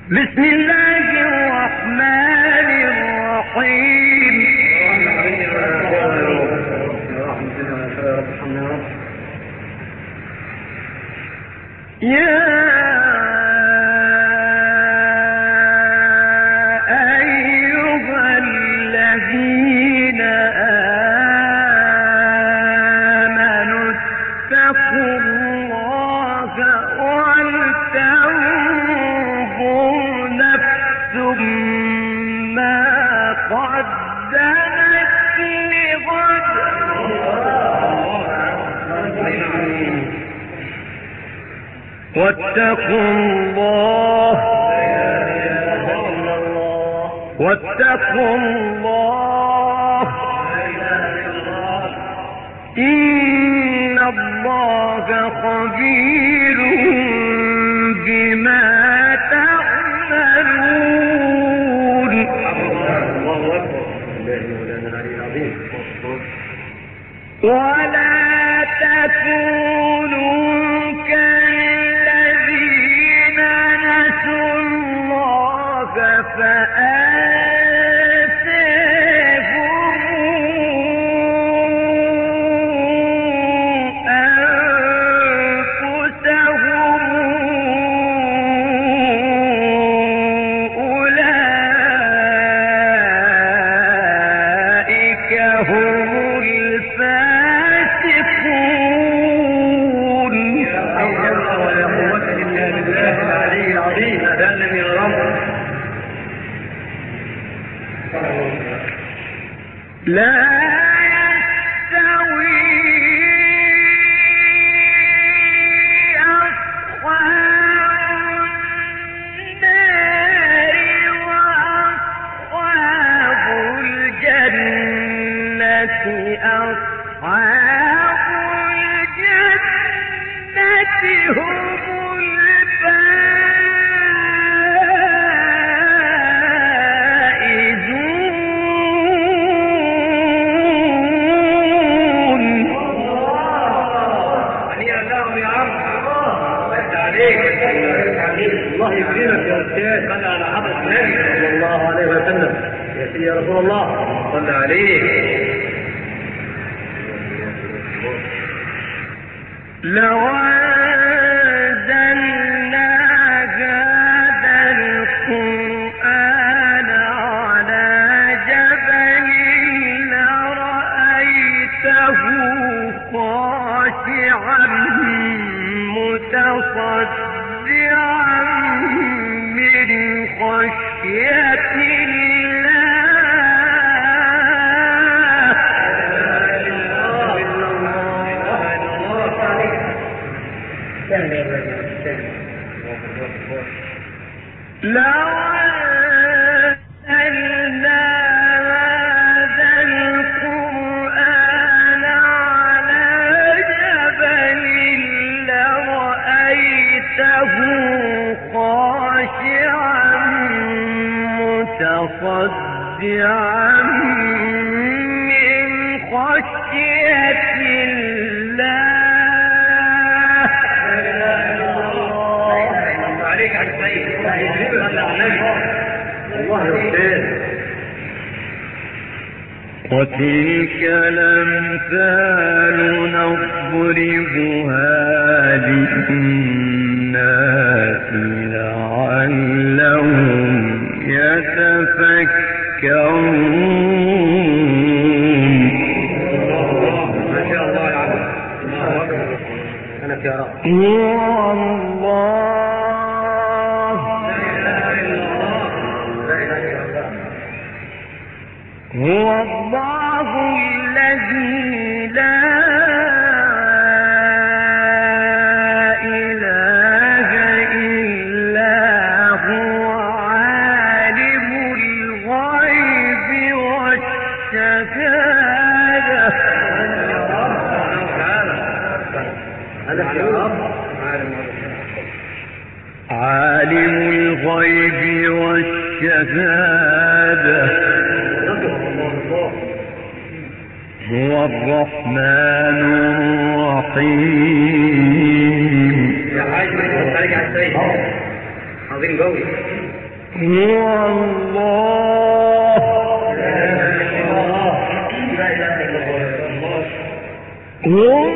بسم الله الرحمن الرحيم. يا أيها الذين آمنوا اتقوا الله ولتنظر نفس ما قدمت لغد واتقوا الله إن الله خبير بما تعملون. ولا تكونوا كالذين نسوا الله فأنساهم أنفسهم أولئك هم الفاسقون. لا يستوي أصحاب النار وأصحاب الجنة أصحاب الجنة هم الله يكرمك يا أستاذ. صلى على حضرة النبي صلى الله عليه وسلم. يا سيدي يا رسول الله صلى عليه. لو أنزلنا هذا القرآن على جبل لرأيته خاشعا متصدعا من خشية لو أنزلنا هذا القرآن على جبل لرأيته خاشعا متصدعا من خشية الله. وتلك الأمثال نضربها للناس لعلهم يتفكرون. ما شاء الله يا عبد الله أكبر. أنا يا رب. هو الله الذي لا إله إلا هو عالم الغيب والشهادة. عالم الغيب والشهادة هو الرحمن الرحيم. يا حاج ما ترجع السيد عظيم قوي. هو الله هو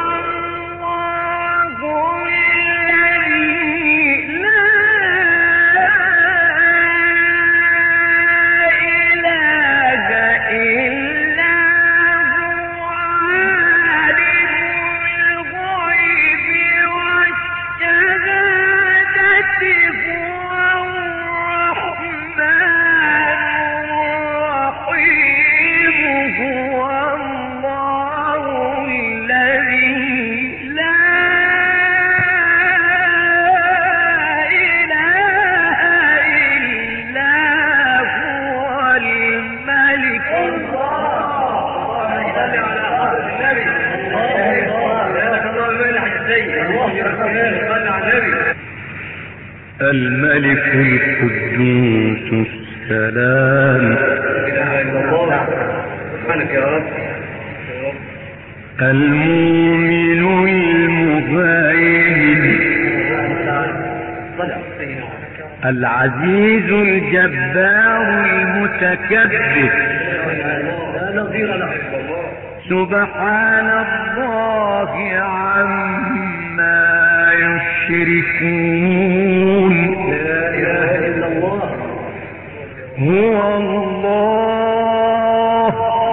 الملك القدوس السلام المؤمن المهيمن العزيز الجبار المتكبر سبحان الله عما يشركون لا إله إلا الله هو الله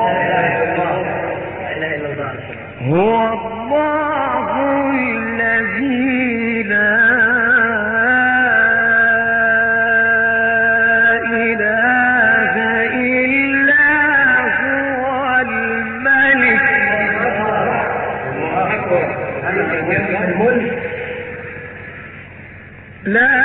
هو الله الذي لا إله إلا هو الملك لا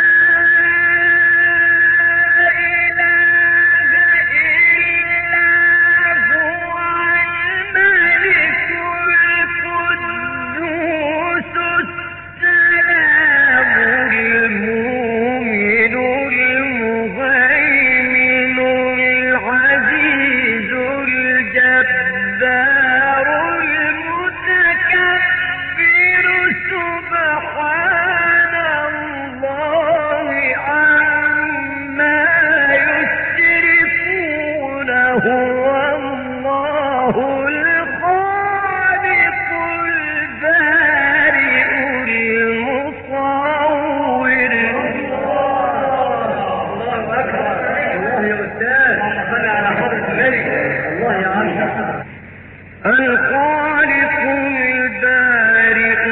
الخالق البارئ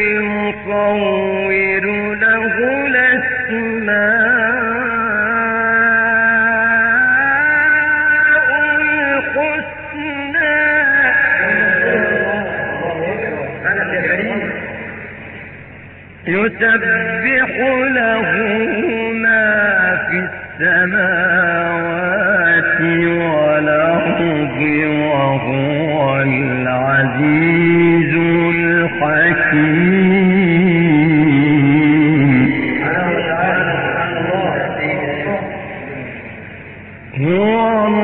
المصور له الأسماء الحسنى يسبح له ما في السماوات والأرض وهو العزيز الحكيم هو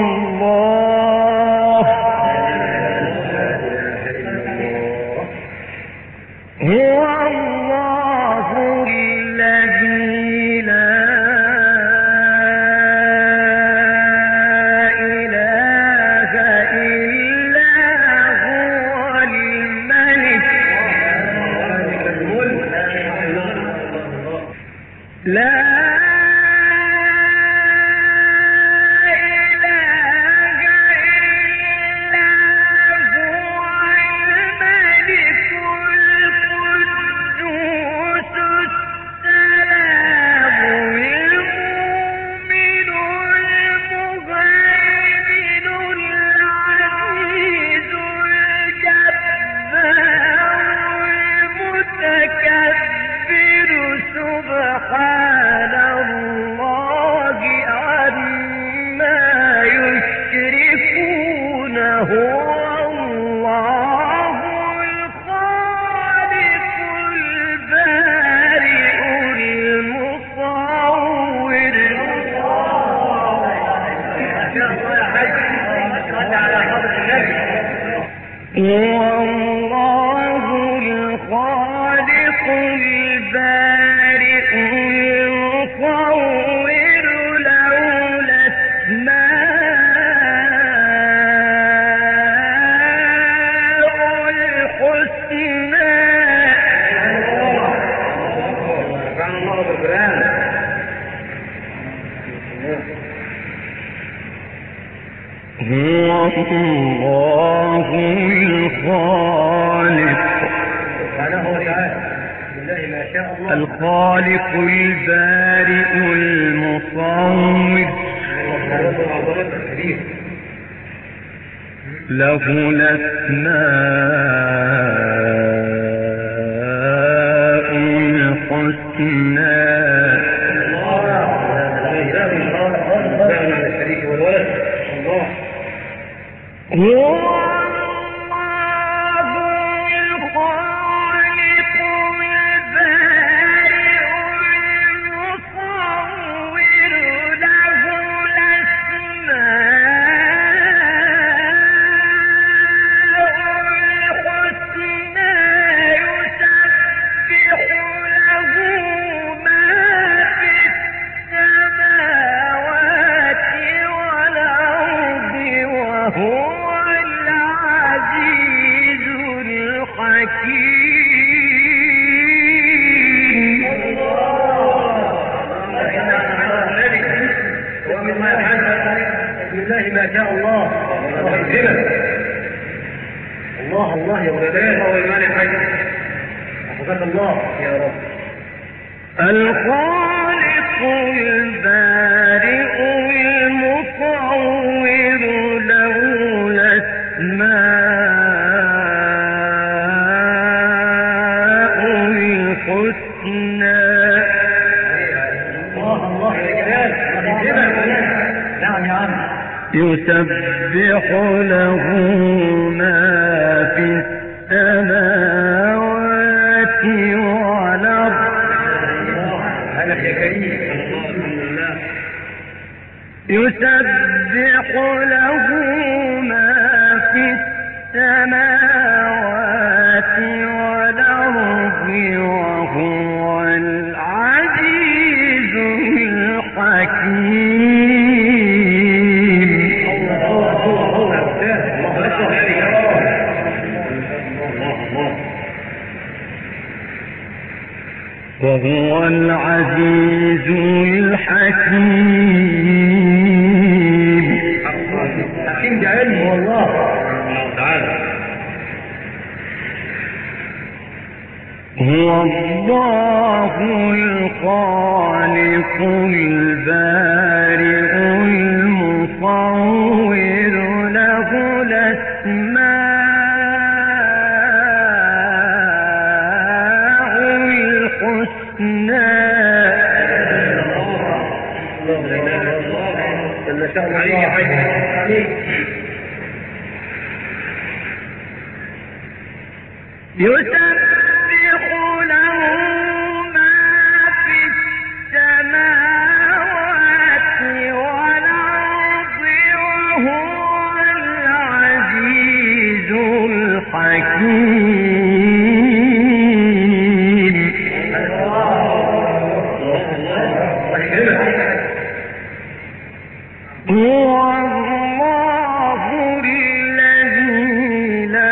الله هو الله الذي لا لا إله إلا هو الملك القدوس السلام المؤمن المهيمن العزيز الجبار المتكبر سبحان الله عما يشركون هو الله الخالق البارئ المصور هو الله الخالق البارئ المصور هو الله الخالق سبحانه وتعالى بالله ما شاء الله الخالق البارئ المصور له الأسماء الحسنى ما شاء الله الله الله يا ولدان هو إيمان حاج حفظك الله يا رب الخالق البارئ المصور له الأسماء الحسنى الله الله يا جلال نعم يا عم يسبح له ما في السماوات والأرض هلا يا كريم الحمد لله يسبح له ما في السماوات والأرض وهو العزيز الحكيم وهو العزيز الحكيم حكيم ده علم والله تعالى هو الله الخالق البارئ المصور له الأسماء يسبح له ما في السماوات والأرض وهو العزيز الحكيم هو الله الذي لا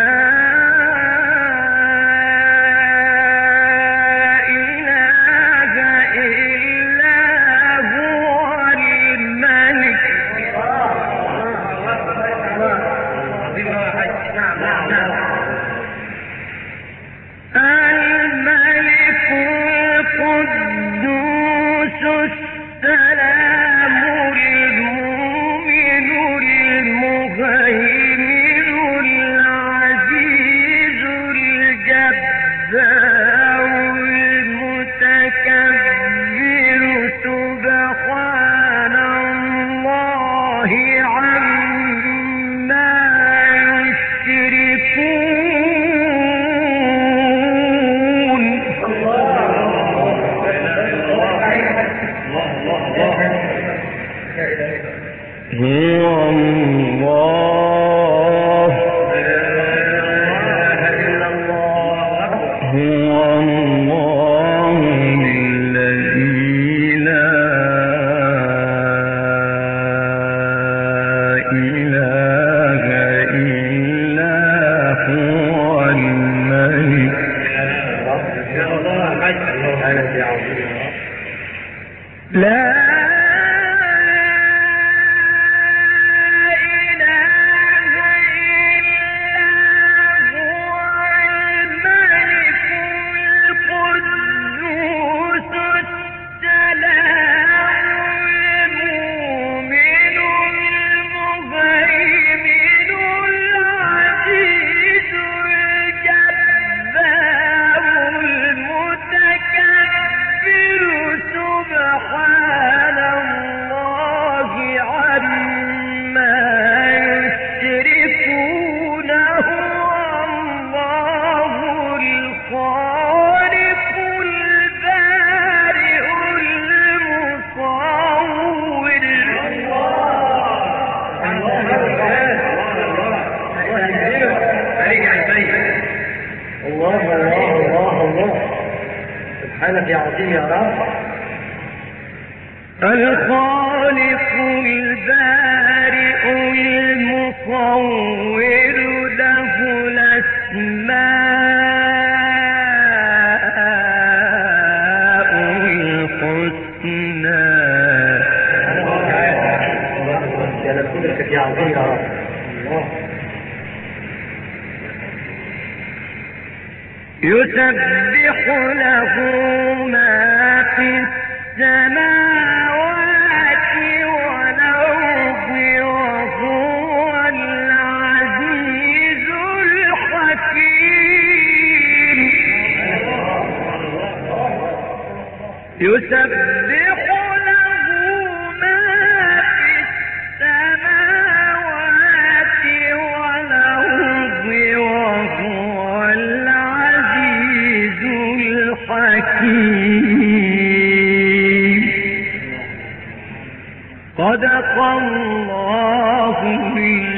لا إله يا عظيم يا رب. الخالق البارئ المصور له الأسماء الحسنى. يا لقدرتك يا عظيم يا رب. الله. يسبح له ما في السماوات والأرض وهو العزيز الحكيم. يسبح له ما في السماوات والأرض وهو العزيز الحكيم. صدق الله